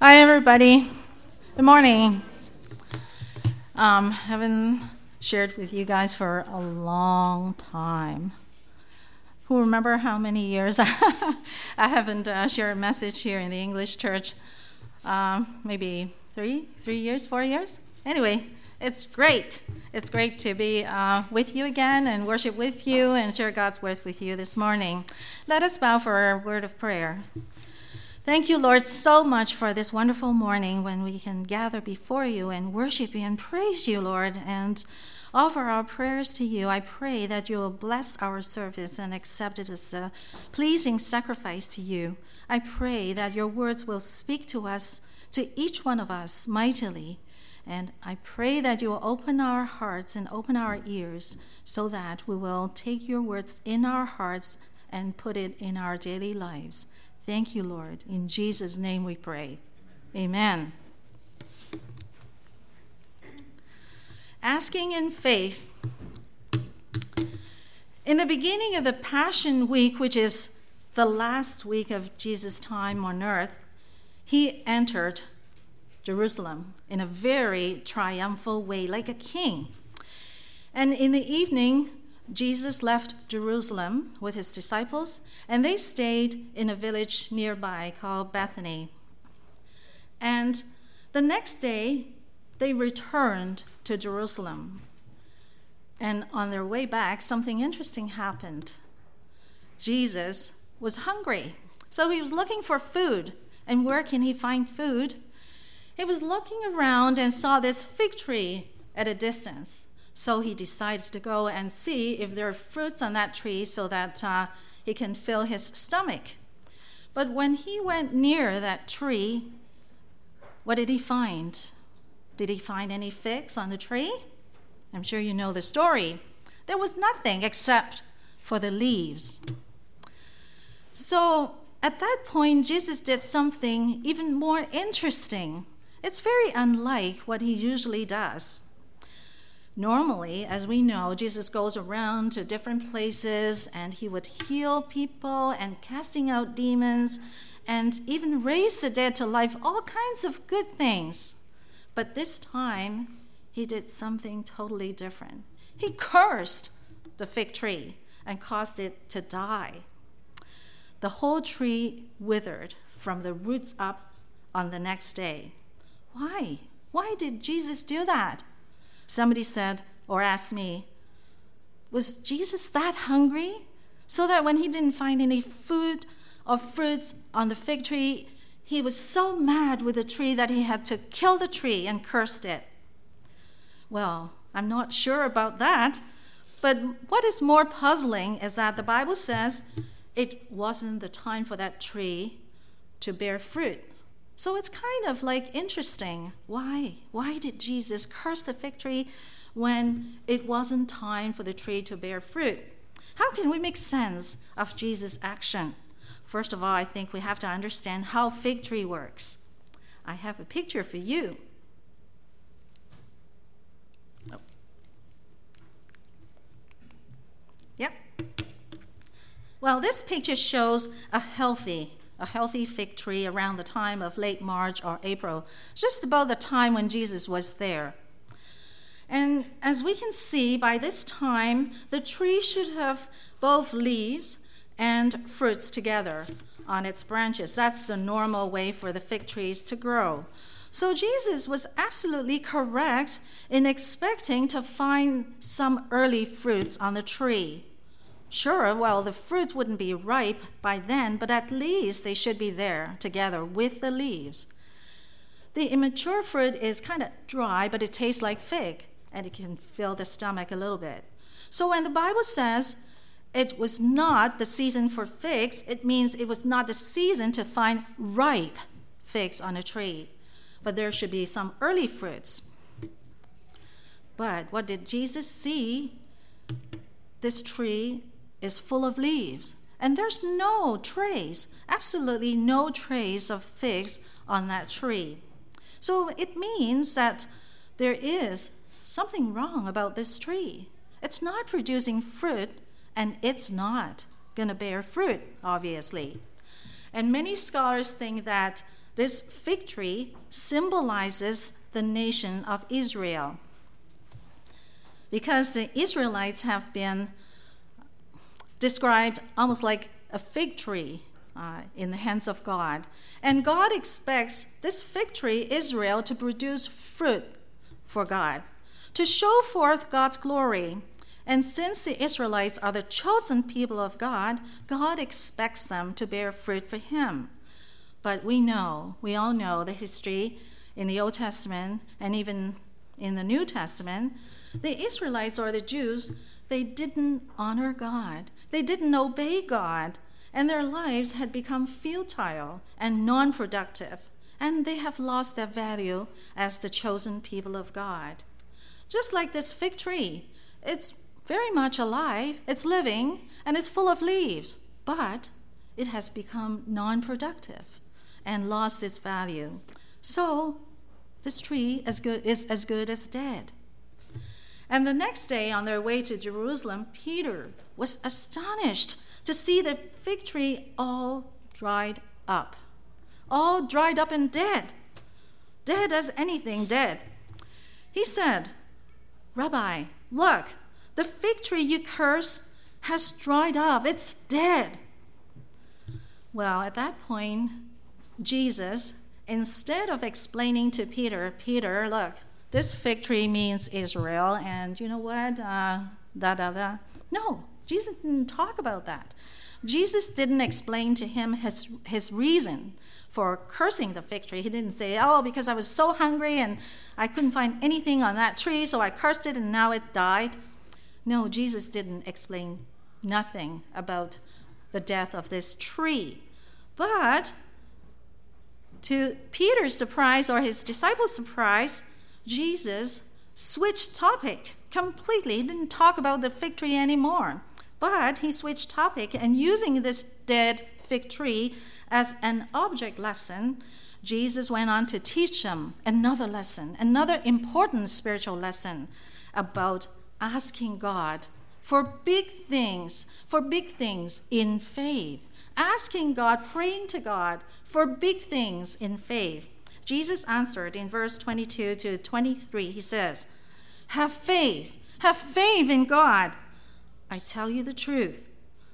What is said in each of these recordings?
Hi, everybody. Good morning. Haven't shared with you guys for a long time. Who remember how many years I haven't shared a message here in the English church? Maybe 3 years, 4 years? Anyway, it's great. It's great to be with you again and worship with you and share God's word with you this morning. Let us bow for a word of prayer. Thank you, Lord, so much for this wonderful morning when we can gather before you and worship you and praise you, Lord, and offer our prayers to you. I pray that you will bless our service and accept it as a pleasing sacrifice to you. I pray that your words will speak to us, to each one of us, mightily. And I pray that you will open our hearts and open our ears so that we will take your words in our hearts and put it in our daily lives. Thank you, Lord. In Jesus' name we pray. Amen. Asking in faith. In the beginning of the Passion Week, which is the last week of Jesus' time on earth, he entered Jerusalem in a very triumphal way, like a king. And in the evening, Jesus left Jerusalem with his disciples, and they stayed in a village nearby called Bethany. And the next day, they returned to Jerusalem. And on their way back, something interesting happened. Jesus was hungry, so he was looking for food. And where can he find food? He was looking around and saw this fig tree at a distance. So he decided to go and see if there are fruits on that tree so that he can fill his stomach. But when he went near that tree, what did he find? Did he find any figs on the tree? I'm sure you know the story. There was nothing except for the leaves. So at that point, Jesus did something even more interesting. It's very unlike what he usually does. Normally, as we know, Jesus goes around to different places and he would heal people and casting out demons and even raise the dead to life, all kinds of good things. But this time, he did something totally different. He cursed the fig tree and caused it to die. The whole tree withered from the roots up on the next day. Why? Why did Jesus do that? Somebody said or asked me, was Jesus that hungry so that when he didn't find any food or fruits on the fig tree, he was so mad with the tree that he had to kill the tree and cursed it? Well, I'm not sure about that, but what is more puzzling is that the Bible says it wasn't the time for that tree to bear fruit. So it's kind of like interesting. Why? Why did Jesus curse the fig tree when it wasn't time for the tree to bear fruit? How can we make sense of Jesus' action? First of all, I think we have to understand how fig tree works. I have a picture for you. Oh. Yep. Well, this picture shows a healthy fig tree around the time of late March or April, just about the time when Jesus was there. And as we can see, by this time, the tree should have both leaves and fruits together on its branches. That's the normal way for the fig trees to grow. So Jesus was absolutely correct in expecting to find some early fruits on the tree. Sure, well, the fruits wouldn't be ripe by then, but at least they should be there together with the leaves. The immature fruit is kind of dry, but it tastes like fig, and it can fill the stomach a little bit. So when the Bible says it was not the season for figs, it means it was not the season to find ripe figs on a tree, but there should be some early fruits. But what did Jesus see? This tree is full of leaves, and there's no trace, absolutely no trace of figs on that tree. So it means that there is something wrong about this tree. It's not producing fruit, and it's not going to bear fruit, obviously. And many scholars think that this fig tree symbolizes the nation of Israel, because the Israelites have been described almost like a fig tree in the hands of God. And God expects this fig tree, Israel, to produce fruit for God, to show forth God's glory. And since the Israelites are the chosen people of God, God expects them to bear fruit for him. But we all know the history in the Old Testament and even in the New Testament. The Israelites, or the Jews, they didn't honor God. They didn't obey God, and their lives had become futile and non-productive, and they have lost their value as the chosen people of God. Just like this fig tree, it's very much alive, it's living, and it's full of leaves, but it has become non-productive and lost its value. So this tree is as good as dead. And the next day, on their way to Jerusalem, Peter was astonished to see the fig tree all dried up and dead as anything dead. He said, "Rabbi, look, the fig tree you curse has dried up. It's dead." Well, at that point, Jesus, instead of explaining to Peter, look, this fig tree means Israel, and you know what, No, Jesus didn't talk about that. Jesus didn't explain to him his reason for cursing the fig tree. He didn't say, because I was so hungry and I couldn't find anything on that tree, so I cursed it and now it died. No, Jesus didn't explain nothing about the death of this tree. But to Peter's surprise, or his disciples' surprise, Jesus switched topic completely. He didn't talk about the fig tree anymore, but he switched topic, and using this dead fig tree as an object lesson, Jesus went on to teach them another lesson, another important spiritual lesson about asking God for big things in faith. Asking God, praying to God for big things in faith. Jesus answered in verse 22 to 23. He says, have faith in God. I tell you the truth.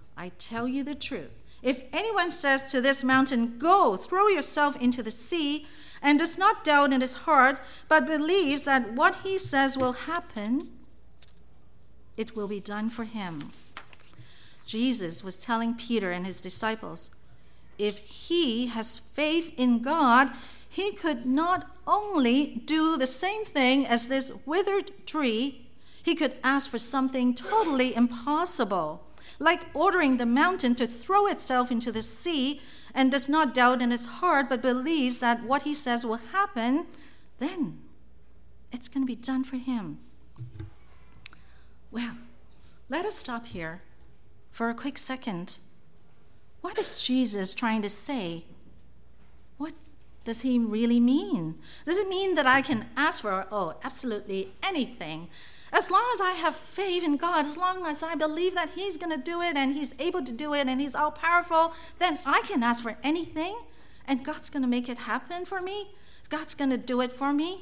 If anyone says to this mountain, go, throw yourself into the sea, and does not doubt in his heart, but believes that what he says will happen, it will be done for him. Jesus was telling Peter and his disciples, if he has faith in God, he could not only do the same thing as this withered tree, he could ask for something totally impossible, like ordering the mountain to throw itself into the sea, and does not doubt in his heart, but believes that what he says will happen, then it's going to be done for him. Well, let us stop here for a quick second. What is Jesus trying to say? What does he really mean? Does it mean that I can ask for, absolutely anything? As long as I have faith in God, as long as I believe that he's going to do it and he's able to do it and he's all powerful, then I can ask for anything and God's going to make it happen for me? God's going to do it for me?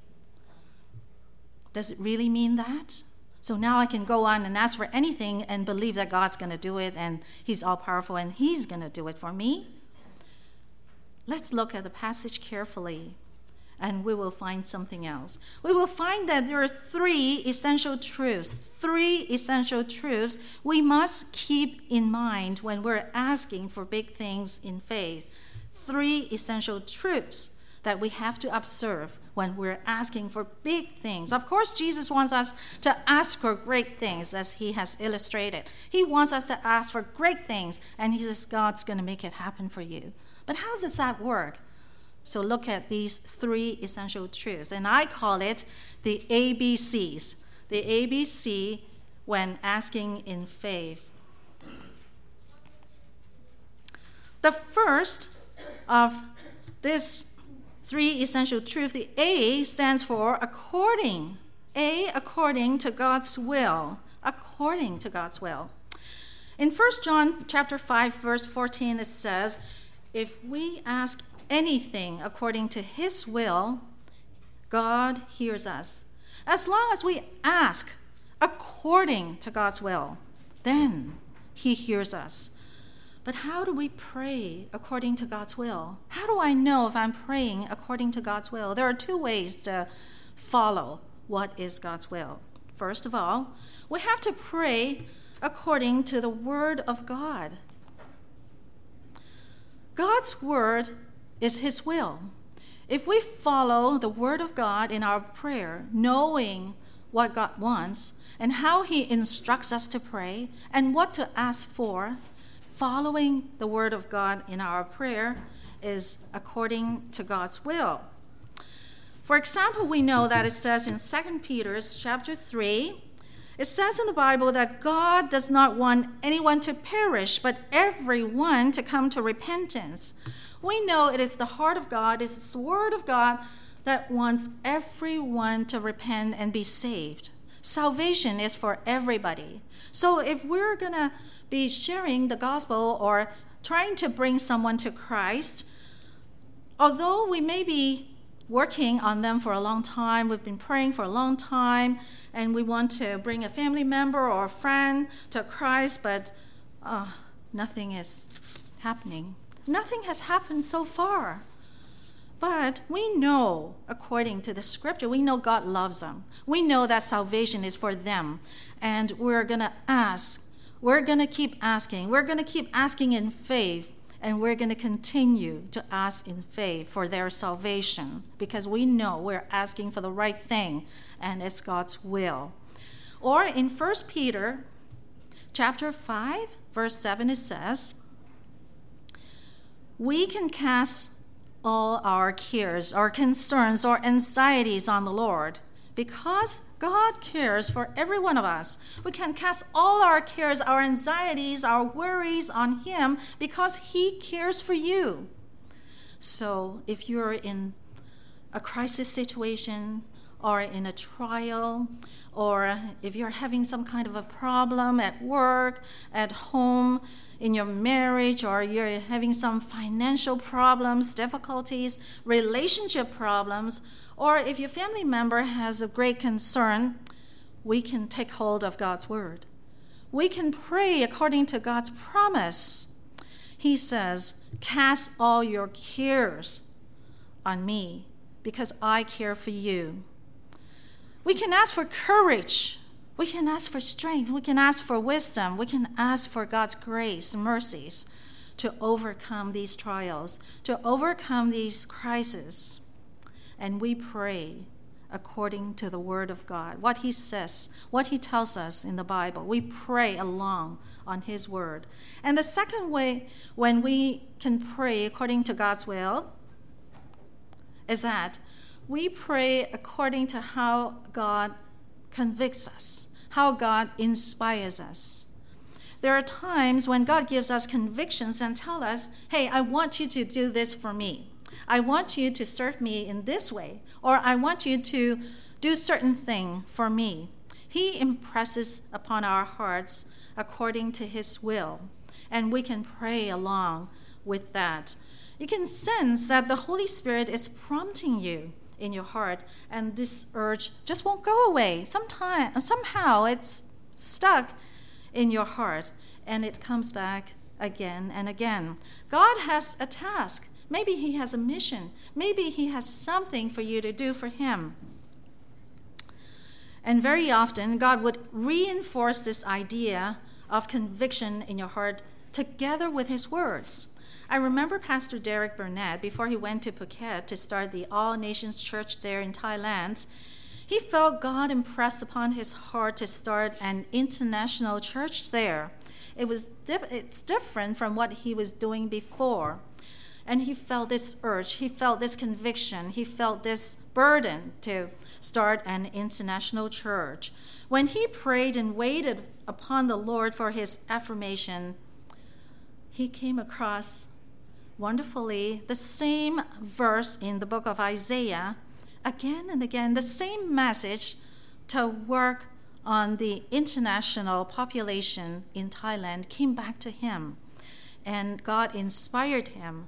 Does it really mean that? So now I can go on and ask for anything and believe that God's going to do it and he's all powerful and he's going to do it for me? Let's look at the passage carefully and we will find something else. We will find that there are three essential truths we must keep in mind when we're asking for big things in faith. Three essential truths that we have to observe when we're asking for big things. Of course, Jesus wants us to ask for great things, as he has illustrated. He wants us to ask for great things, and he says God's going to make it happen for you. But how does that work? So look at these three essential truths, and I call it the ABCs. The ABC when asking in faith. The first of this three essential truths, the A stands for according. A, according to God's will. According to God's will. In 1 John chapter 5, verse 14, it says, if we ask anything according to his will, God hears us. As long as we ask according to God's will, then he hears us. But how do we pray according to God's will? How do I know if I'm praying according to God's will? There are two ways to follow what is God's will. First of all, we have to pray according to the Word of God. God's Word is his will. If we follow the Word of God in our prayer, knowing what God wants and how he instructs us to pray and what to ask for, following the Word of God in our prayer is according to God's will. For example, we know that it says in 2 Peter chapter 3, it says in the Bible that God does not want anyone to perish, but everyone to come to repentance. We know it is the heart of God, it is the Word of God that wants everyone to repent and be saved. Salvation is for everybody. So if we're going to be sharing the gospel or trying to bring someone to Christ, although we may be working on them for a long time, we've been praying for a long time, and we want to bring a family member or a friend to Christ, but nothing is happening. Nothing has happened so far. But we know, according to the scripture, we know God loves them. We know that salvation is for them. And we're going to ask. We're going to keep asking. We're going to keep asking in faith. And we're going to continue to ask in faith for their salvation, because we know we're asking for the right thing, and it's God's will. Or in 1 Peter chapter 5, verse 7, it says, we can cast all our cares, our concerns, our anxieties on the Lord, because God cares for every one of us. We can cast all our cares, our anxieties, our worries on him because he cares for you. So if you're in a crisis situation or in a trial, or if you're having some kind of a problem at work, at home, in your marriage, or you're having some financial problems, difficulties, relationship problems, or if your family member has a great concern, we can take hold of God's word. We can pray according to God's promise. He says, cast all your cares on me because I care for you. We can ask for courage. We can ask for strength. We can ask for wisdom. We can ask for God's grace and mercies to overcome these trials, to overcome these crises. And we pray according to the Word of God, what he says, what he tells us in the Bible. We pray along on his word. And the second way when we can pray according to God's will is that we pray according to how God convicts us, how God inspires us. There are times when God gives us convictions and tells us, hey, I want you to do this for me. I want you to serve me in this way, or I want you to do certain thing for me. He impresses upon our hearts according to his will, and we can pray along with that. You can sense that the Holy Spirit is prompting you in your heart, and this urge just won't go away. Somehow it's stuck in your heart, and it comes back again and again. God has a task. Maybe he has a mission. Maybe he has something for you to do for him. And very often, God would reinforce this idea of conviction in your heart together with his words. I remember Pastor Derek Burnett, before he went to Phuket to start the All Nations Church there in Thailand, he felt God impressed upon his heart to start an international church there. It's different from what he was doing before. And he felt this urge, he felt this conviction, he felt this burden to start an international church. When he prayed and waited upon the Lord for his affirmation, he came across wonderfully the same verse in the book of Isaiah, again and again, the same message to work on the international population in Thailand came back to him. And God inspired him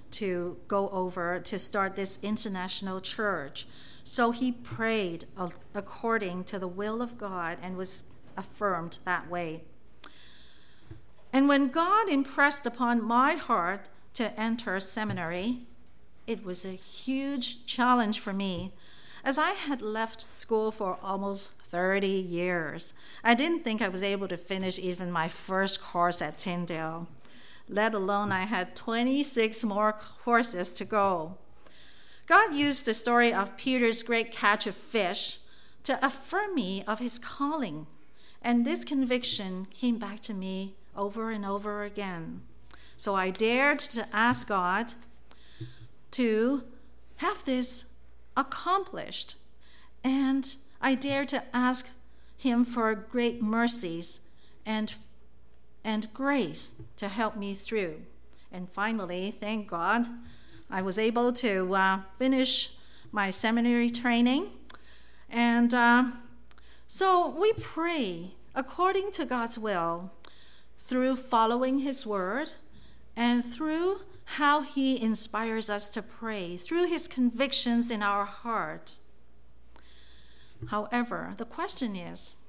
to go over to start this international church. So he prayed according to the will of God and was affirmed that way. And when God impressed upon my heart to enter seminary, it was a huge challenge for me, as I had left school for almost 30 years. I didn't think I was able to finish even my first course at Tyndale, let alone I had 26 more courses to go. God used the story of Peter's great catch of fish to affirm me of his calling, and this conviction came back to me over and over again. So I dared to ask God to have this accomplished, and I dared to ask him for great mercies and grace to help me through. And finally, thank God, I was able to finish my seminary training. And so we pray according to God's will through following his word and through how he inspires us to pray, through his convictions in our heart. However, the question is,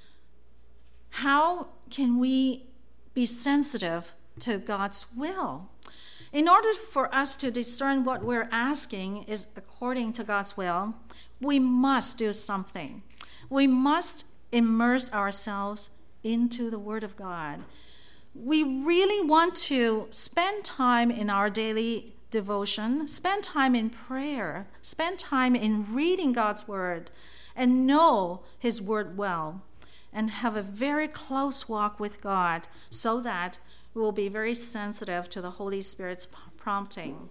how can we be sensitive to God's will? In order for us to discern what we're asking is according to God's will, we must do something. We must immerse ourselves into the Word of God. We really want to spend time in our daily devotion, spend time in prayer, spend time in reading God's Word, and know his Word well, and have a very close walk with God so that we will be very sensitive to the Holy Spirit's prompting.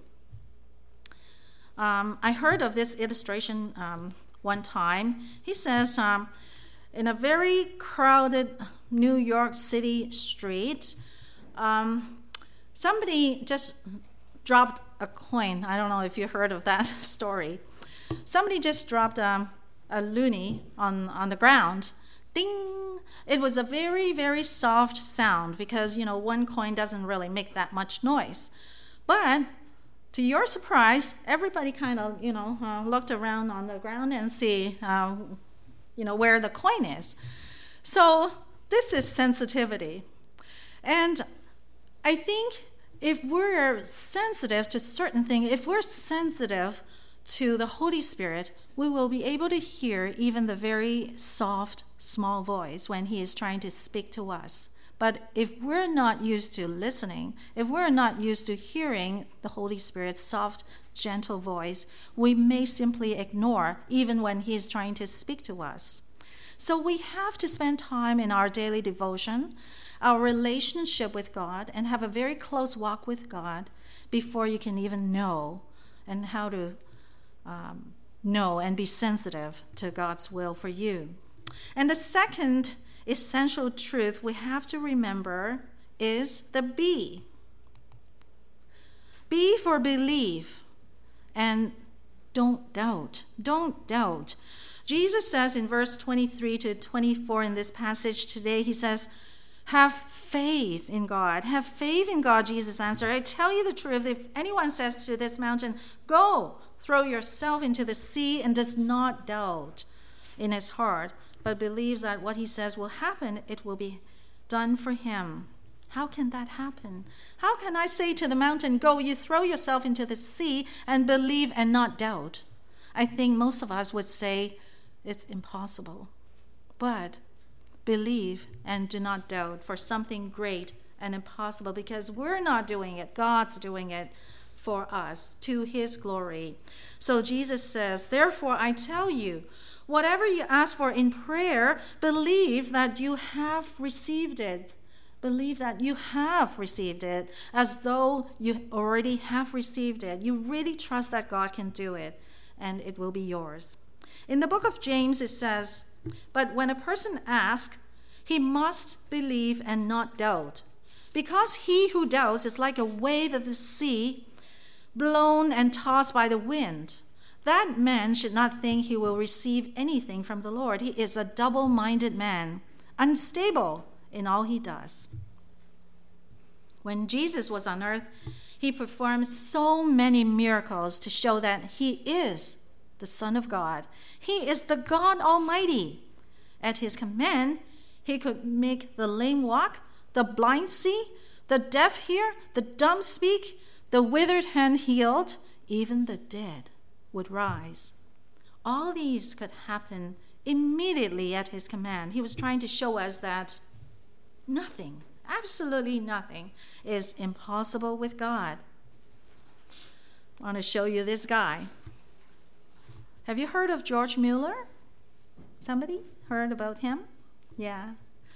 I heard of this illustration one time. He says, in a very crowded New York City street, somebody just dropped a coin. I don't know if you heard of that story. Somebody just dropped a loonie on the ground. Ding! It was a very, very soft sound because, one coin doesn't really make that much noise. But to your surprise, everybody kind of, looked around on the ground and see, where the coin is. So this is sensitivity. And I think if we're sensitive to certain things, if we're sensitive to the Holy Spirit, we will be able to hear even the very soft, small voice when he is trying to speak to us. But if we're not used to listening, if we're not used to hearing the Holy Spirit's soft, gentle voice, we may simply ignore even when he is trying to speak to us. So we have to spend time in our daily devotion, our relationship with God, and have a very close walk with God before you can even know and how to know and be sensitive to God's will for you. And the second essential truth we have to remember is the B. B for believe, and don't doubt. Don't doubt. Jesus says in verse 23 to 24 in this passage today, he says, have faith in God. Have faith in God, Jesus answered. I tell you the truth, if anyone says to this mountain, go, throw yourself into the sea, and does not doubt in his heart, but believes that what he says will happen, it will be done for him. How can that happen? How can I say to the mountain, go, you throw yourself into the sea, and believe and not doubt? I think most of us would say it's impossible. But believe and do not doubt for something great and impossible, because we're not doing it. God's doing it for us to his glory. So Jesus says, therefore I tell you, whatever you ask for in prayer, believe that you have received it. Believe that you have received it as though you already have received it. You really trust that God can do it, and it will be yours. In the book of James, it says, but when a person asks, he must believe and not doubt, because he who doubts is like a wave of the sea, blown and tossed by the wind. That man should not think he will receive anything from the Lord. He is a double-minded man, unstable in all he does. When Jesus was on earth, he He performed so many miracles to show that he is the Son of God. He is the God Almighty. At his command, he could make the lame walk, the blind see, the deaf hear, the dumb speak, the withered hand healed, even the dead would rise. All these could happen immediately at his command. He was trying to show us that nothing, absolutely nothing, is impossible with God. I want to show you this guy. Have you heard of George Mueller? Somebody heard about him? Yeah.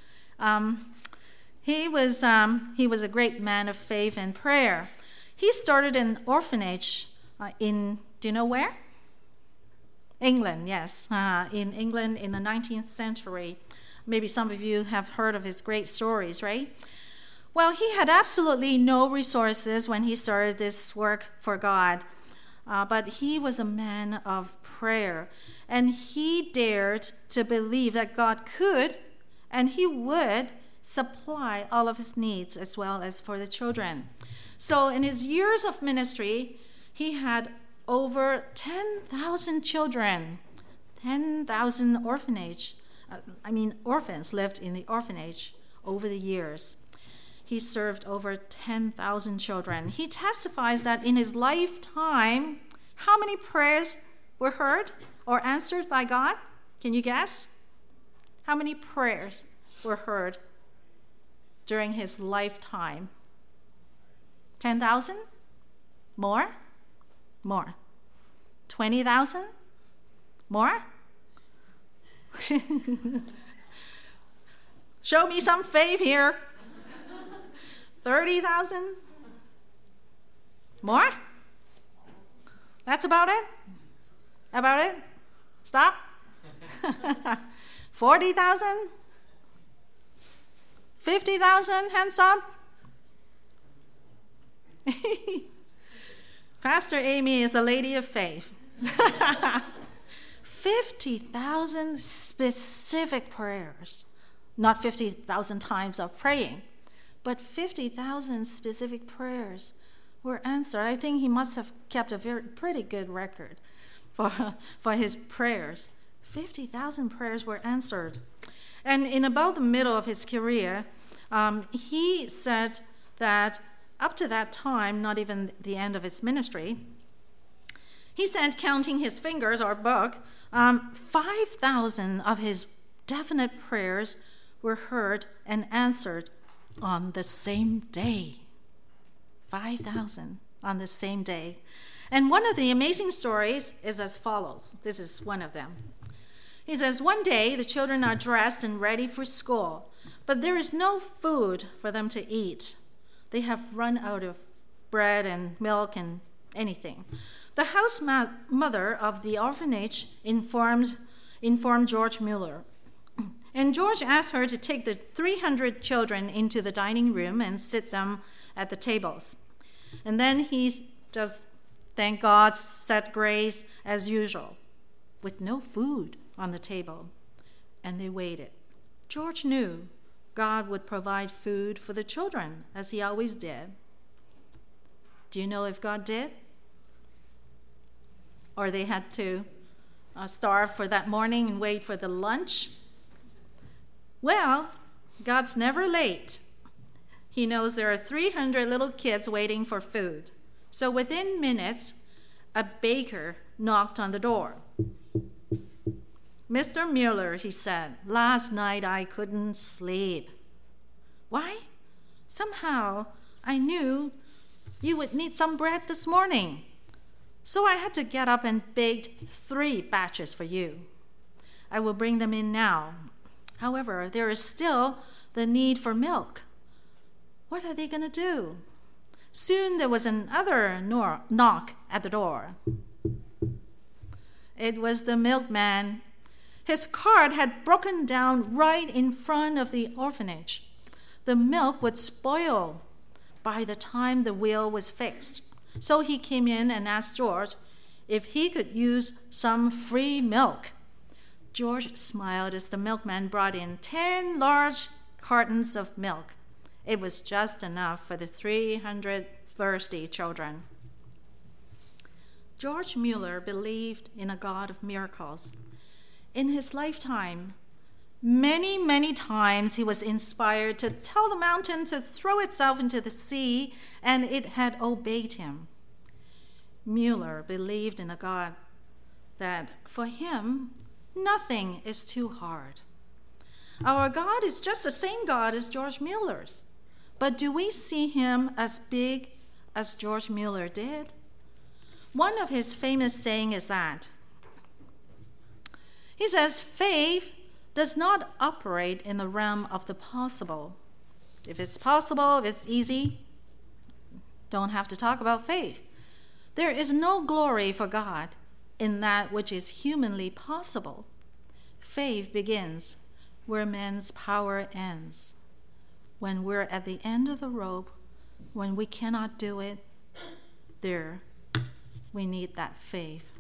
He was a great man of faith and prayer. He started an orphanage do you know where? England, yes. In England in the 19th century. Maybe some of you have heard of his great stories, right? Well, he had absolutely no resources when he started this work for God. But he was a man of prayer. And he dared to believe that God could and he would supply all of his needs as well as for the children. So in his years of ministry, he had over 10,000 children, 10,000 orphans lived in the orphanage over the years. He served over 10,000 children. He testifies that in his lifetime, how many prayers were heard or answered by God? Can you guess? How many prayers were heard during his lifetime? 10,000? More? More. 20,000? More? Show me some faith here. 30,000? More? That's about it? About it? Stop? 40,000? 50,000? Hands up? Pastor Amy is a lady of faith. 50,000 specific prayers. Not 50,000 times of praying, but 50,000 specific prayers were answered. I think he must have kept a pretty good record for his prayers. 50,000 prayers were answered. And in about the middle of his career, he said that up to that time, not even the end of his ministry, he said, counting his fingers or book, 5,000 of his definite prayers were heard and answered on the same day. 5,000 on the same day. And one of the amazing stories is as follows. This is one of them. He says, one day the children are dressed and ready for school, but there is no food for them to eat. They have run out of bread and milk and anything. The house mother of the orphanage informed George Mueller. And George asked her to take the 300 children into the dining room and sit them at the tables. And then he just, thank God, said grace as usual, with no food on the table. And they waited. George knew God would provide food for the children, as he always did. Do you know if God did? Or they had to starve for that morning and wait for the lunch? Well, God's never late. He knows there are 300 little kids waiting for food. So within minutes, a baker knocked on the door. Mr. Mueller, he said, last night I couldn't sleep. Why? Somehow I knew you would need some bread this morning. So I had to get up and bake 3 batches for you. I will bring them in now. However, there is still the need for milk. What are they going to do? Soon there was another knock at the door. It was the milkman. His cart had broken down right in front of the orphanage. The milk would spoil by the time the wheel was fixed. So he came in and asked George if he could use some free milk. George smiled as the milkman brought in 10 large cartons of milk. It was just enough for the 300 thirsty children. George Mueller believed in a God of miracles. In his lifetime, many times he was inspired to tell the mountain to throw itself into the sea, and it had obeyed him. Mueller believed in a God that for him, nothing is too hard. Our God is just the same God as George Mueller's. But do we see him as big as George Mueller did? One of his famous sayings is that he says, faith does not operate in the realm of the possible. If it's possible, if it's easy, don't have to talk about faith. There is no glory for God in that which is humanly possible. Faith begins where man's power ends. When we're at the end of the rope, when we cannot do it, there we need that faith.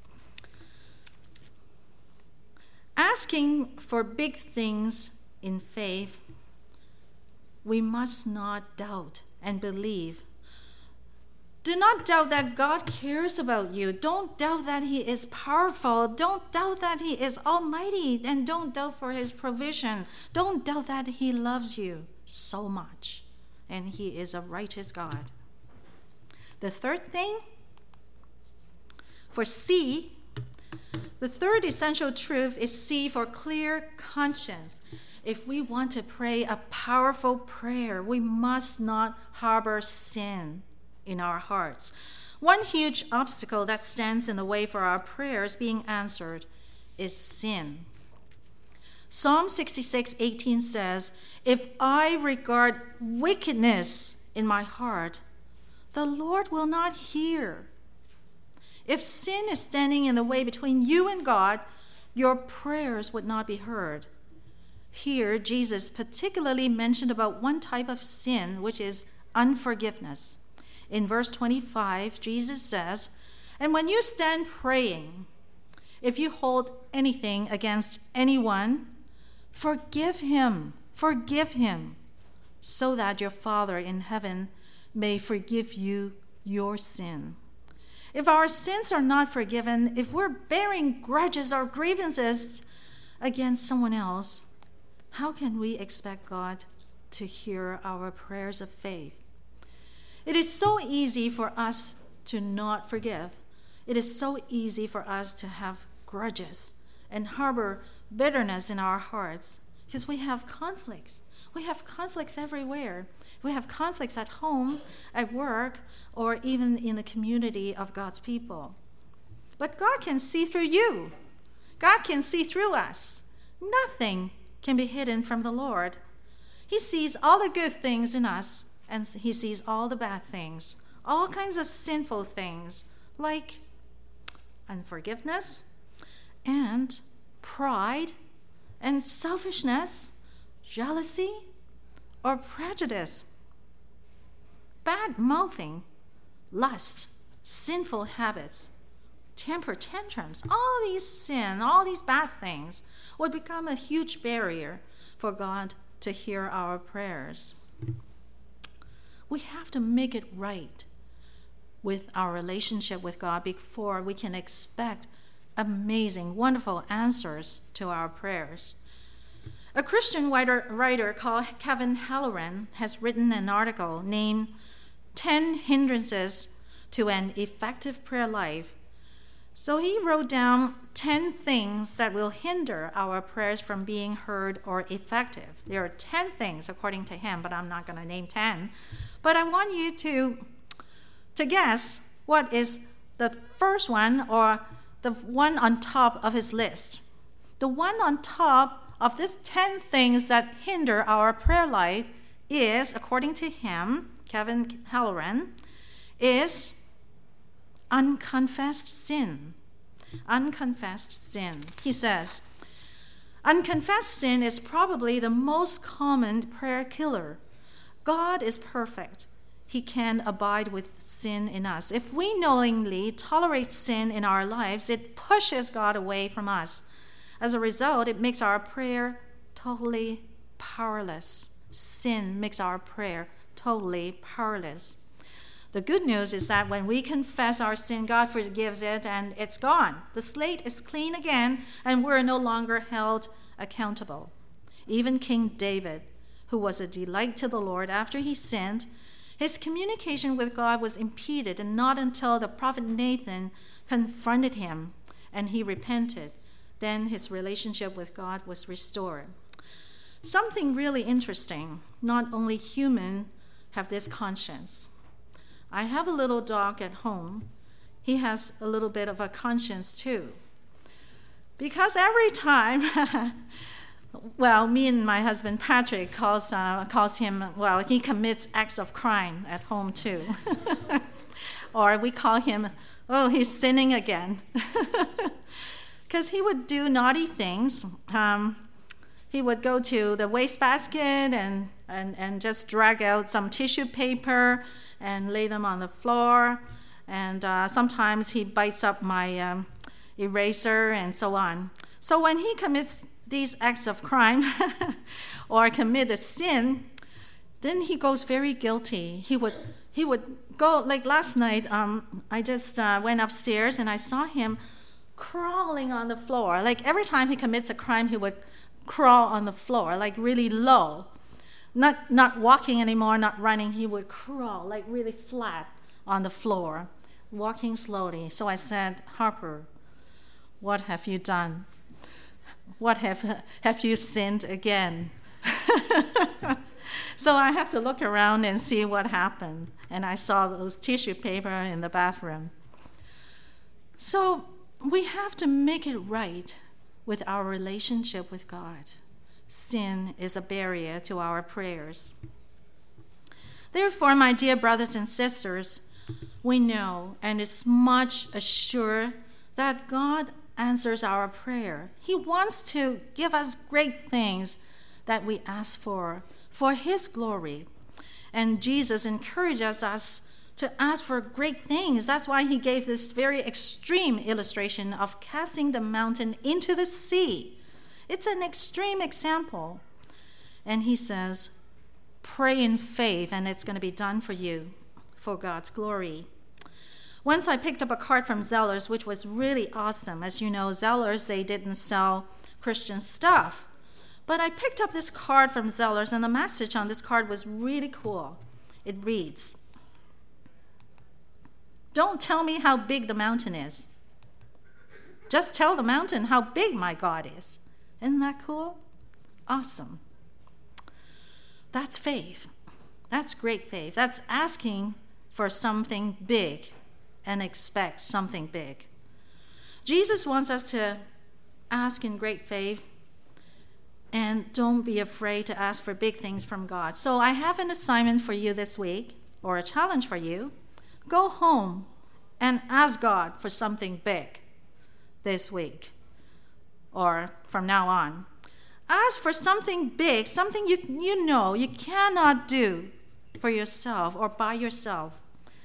Asking for big things in faith, we must not doubt and believe. Do not doubt that God cares about you. Don't doubt that he is powerful. Don't doubt that he is almighty. And don't doubt for his provision. Don't doubt that he loves you so much. And he is a righteous God. The third thing, for C, the third essential truth is C, for clear conscience. If we want to pray a powerful prayer, we must not harbor sin in our hearts. One huge obstacle that stands in the way for our prayers being answered is sin. Psalm 66:18 says, "If I regard wickedness in my heart, the Lord will not hear." If sin is standing in the way between you and God, your prayers would not be heard. Here, Jesus particularly mentioned about one type of sin, which is unforgiveness. In verse 25, Jesus says, "And when you stand praying, if you hold anything against anyone, forgive him, so that your Father in heaven may forgive you your sin." If our sins are not forgiven, if we're bearing grudges or grievances against someone else, how can we expect God to hear our prayers of faith? It is so easy for us to not forgive. It is so easy for us to have grudges and harbor bitterness in our hearts because we have conflicts. We have conflicts everywhere. We have conflicts at home, at work, or even in the community of God's people. But God can see through you. God can see through us. Nothing can be hidden from the Lord. He sees all the good things in us, and he sees all the bad things, all kinds of sinful things, like unforgiveness and pride and selfishness, jealousy, or prejudice, bad mouthing, lust, sinful habits, temper tantrums. All these sin, all these bad things would become a huge barrier for God to hear our prayers. We have to make it right with our relationship with God before we can expect amazing, wonderful answers to our prayers. A Christian writer called Kevin Halloran has written an article named 10 Hindrances to an Effective Prayer Life. So he wrote down 10 things that will hinder our prayers from being heard or effective. There are 10 things according to him, but I'm not going to name 10. But I want you to guess what is the first one or the one on top of his list. The one on top of these 10 things that hinder our prayer life is, according to him, Kevin Halloran, is unconfessed sin. Unconfessed sin. He says, unconfessed sin is probably the most common prayer killer. God is perfect. He can abide with sin in us. If we knowingly tolerate sin in our lives, it pushes God away from us. As a result, it makes our prayer totally powerless. Sin makes our prayer totally powerless. The good news is that when we confess our sin, God forgives it and it's gone. The slate is clean again and we're no longer held accountable. Even King David, who was a delight to the Lord after he sinned, his communication with God was impeded, and not until the prophet Nathan confronted him and he repented, then his relationship with God was restored. Something really interesting. Not only humans have this conscience. I have a little dog at home. He has a little bit of a conscience too. Because every time, me and my husband Patrick calls him, he commits acts of crime at home too. Or we call him, he's sinning again. Because he would do naughty things. He would go to the wastebasket and just drag out some tissue paper and lay them on the floor. And sometimes he bites up my eraser and so on. So when he commits these acts of crime or commit a sin, then he goes very guilty. He would go, like last night, I just went upstairs and I saw him crawling on the floor. Like every time he commits a crime, he would crawl on the floor, like really low. Not walking anymore, not running. He would crawl like really flat on the floor, walking slowly. So I said, Harper, what have you done? What have you sinned again? So I have to look around and see what happened. And I saw those tissue paper in the bathroom. So we have to make it right with our relationship with God. Sin is a barrier to our prayers. Therefore, my dear brothers and sisters, we know and is much assured that God answers our prayer. He wants to give us great things that we ask for His glory. And Jesus encourages us to ask for great things. That's why he gave this very extreme illustration of casting the mountain into the sea. It's an extreme example. And he says, pray in faith and it's going to be done for you for God's glory. Once I picked up a card from Zellers, which was really awesome. As you know, Zellers, they didn't sell Christian stuff. But I picked up this card from Zellers, and the message on this card was really cool. It reads, don't tell me how big the mountain is. Just tell the mountain how big my God is. Isn't that cool? Awesome. That's faith. That's great faith. That's asking for something big and expect something big. Jesus wants us to ask in great faith and don't be afraid to ask for big things from God. So I have an assignment for you this week, or a challenge for you. Go home and ask God for something big this week or from now on. Ask for something big, something you know you cannot do for yourself or by yourself.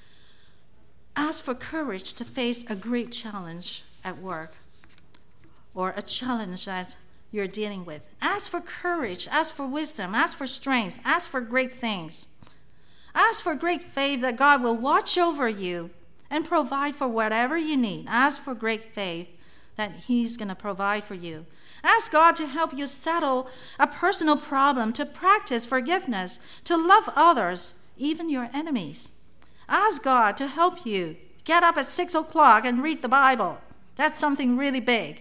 Ask for courage to face a great challenge at work or a challenge that you're dealing with. Ask for courage, ask for wisdom, ask for strength, ask for great things. Ask for great faith that God will watch over you and provide for whatever you need. Ask for great faith that he's going to provide for you. Ask God to help you settle a personal problem, to practice forgiveness, to love others, even your enemies. Ask God to help you get up at 6 o'clock and read the Bible. That's something really big.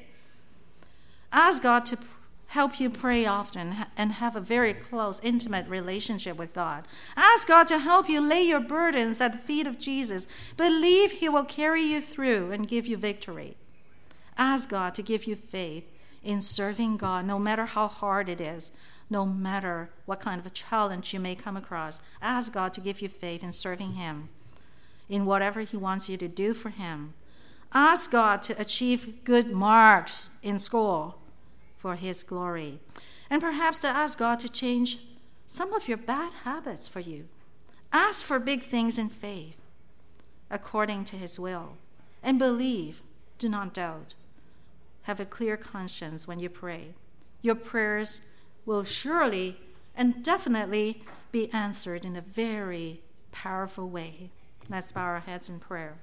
Ask God to help you pray often and have a very close, intimate relationship with God. Ask God to help you lay your burdens at the feet of Jesus. Believe he will carry you through and give you victory. Ask God to give you faith in serving God, no matter how hard it is, no matter what kind of a challenge you may come across. Ask God to give you faith in serving him in whatever he wants you to do for him. Ask God to achieve good marks in school for his glory. And perhaps to ask God to change some of your bad habits for you. Ask for big things in faith according to his will. And believe, do not doubt. Have a clear conscience when you pray. Your prayers will surely and definitely be answered in a very powerful way. Let's bow our heads in prayer.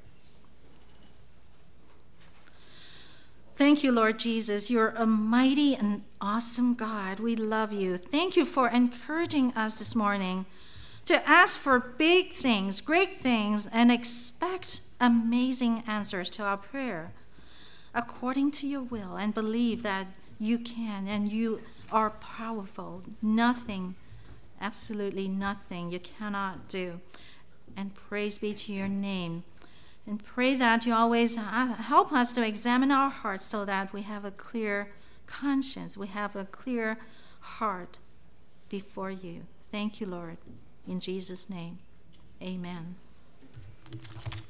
Thank you, Lord Jesus. You're a mighty and awesome God. We love you. Thank you for encouraging us this morning to ask for big things, great things, and expect amazing answers to our prayer according to your will, and believe that you can and you are powerful. Nothing, absolutely nothing you cannot do. And praise be to your name. And pray that you always help us to examine our hearts so that we have a clear conscience, we have a clear heart before you. Thank you, Lord. In Jesus' name, amen.